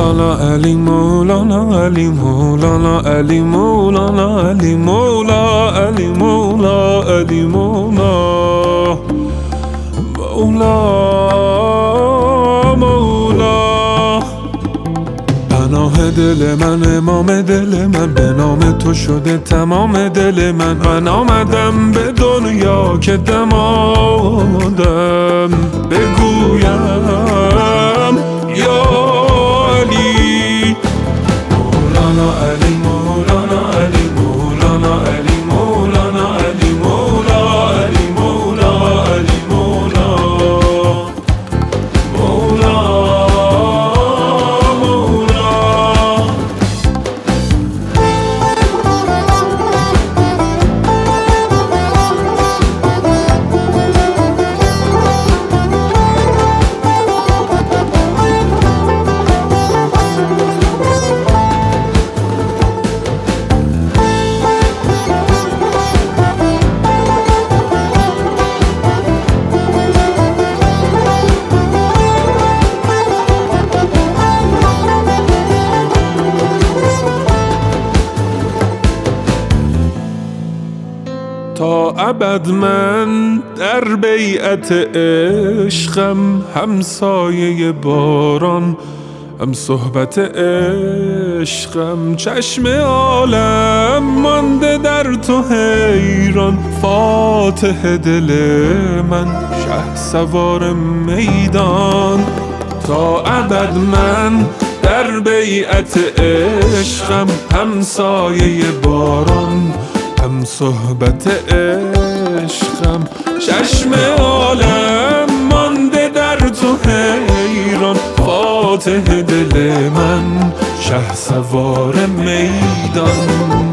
مولانا علی مولانا علی مولانا علی مولانا علی مولا علی مولا علی مولا مولا پناه دل من امام دل من به نام تو شده تمام دل من آمدم به دنیا که دمادم بگویم یا علی مولانا علی مولانا علی مولانا علی مولانا علی مولا علی مولا علی مولا مولا تا ابد من در بیعت عشقم، همسایه باران هم صحبت عشقم. چشم عالم مانده در تو حیران، فاتح دل من شهسوار میدان. تا ابد من در بیعت عشقم، همسایه باران هم صحبت عشقم. چشم عالم مانده در تو حیران، فاتح دل من شهسوار میدان.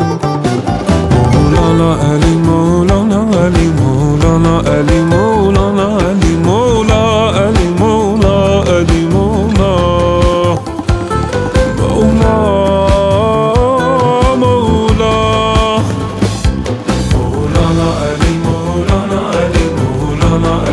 مولانا علی مولانا علی مولانا علی مولانا علی مولا علی مولا علی مولا مولا مولانا علی مولانا علی مولانا